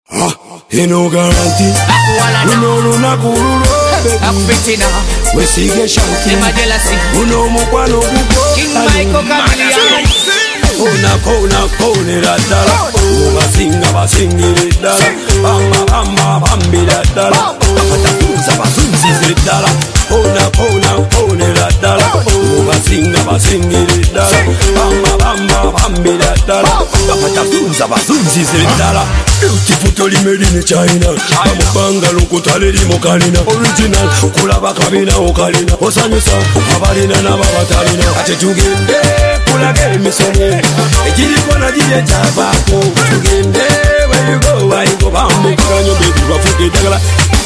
You no guarantee. We no run baby. We see get shanty. We no mukwano buko. King Michael Chameleon. Kona radala. Basingi radala. Bamba bambi radala. Apatatunza bazunzi radala. Kona radala. Basingi radala. Bamba bambi radala. Apatatunza bazunzi radala. Beautiful toli made in China. Amubanga lokutale limo kalina. Original kulaba kabina okalina. Osanyusa abalina n'ababatalina. Ate tugende kulage emisonye. Ekiri kona jije chabako. Tugende where you go bambu kanyo baby bafuke dagala.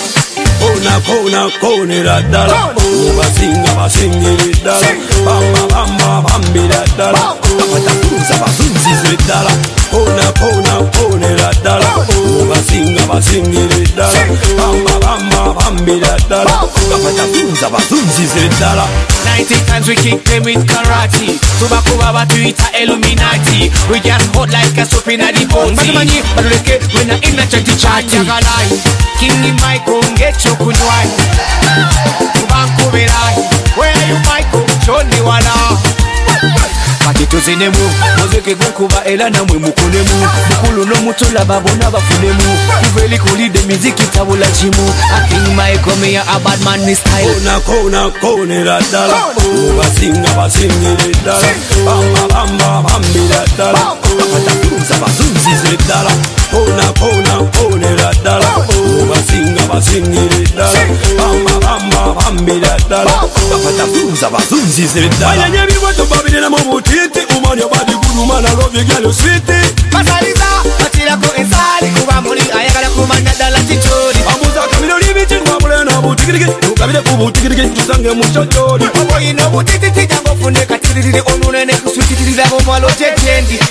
Kona radala. Basingi radala. Bamba bambi radala. Apatatunza bazunzi radala. Kona radala. Basingi radala. Bamba bambi radala. Apatatunza bazunzi radala. 90 times we kick them with karate. Tobacco baba Twitter Illuminati. We just hot like a soap in a depot. Mani baduleke we na in a chatty chatty. King Michael get your kunwai. Tubanko berai. Where are you Michael? Show me wala. Patito zinemu, mozeke kuba ela na mwe mukonemu. Mukulu no mutola babona bafunemu. Uveli kulide miziki tabula chimu. King Michael me a bad man ni style. Kona radala. Basingi radala. Bamba bambi radala. Apatatunza bazunzi radala. Kona radala. Basingi radala. Bamba bambi radala. Apatatunza bazunzi radala. Ayanyebi watu babine na mobutiti. Umani abadi guru man I love you girl you sweetie. Masaliza, atira ko insali. Kubamuli ayagala kumanda dala tichori. Amuza kamino libiti kwamule na butikiriki. Ukabide kubutikiriki tusange muchochori. Obo ino butiti jango funde katiriri. Onunene kuswitiri zabo mwalo chechendi.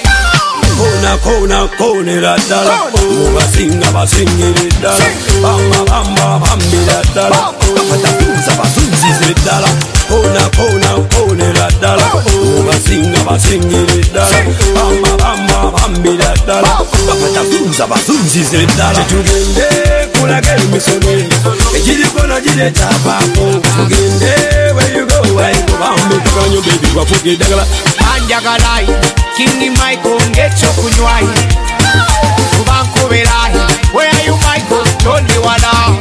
Kona radala. Basingi radala. Bamba bambi radala. Apatatunza bazunzi radala. Kona radala. Basingi radala. Bamba bambi radala. Apatatunza bazunzi radala. Tugende kulage emisonye. Ekiri kona jije chabako. Tugende where you go bambu kanyo baby bafuke dagala. Anjagalai, King Michael get your kunwai. Tubanko berai. Where are you Michael? Don't you wanna?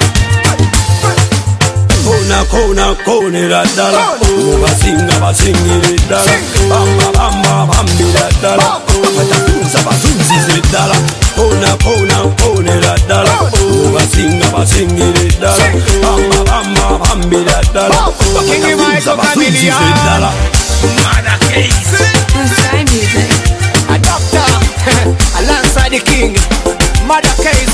Kona radala. Basingi radala. Bamba bambi radala. Apatatunza bazunzi radala. Kona radala. Basingi radala. Bamba bambi radala. Apatatunza bazunzi radala. Mother Case. Inside music. A doctor alongside the king. Mother Case.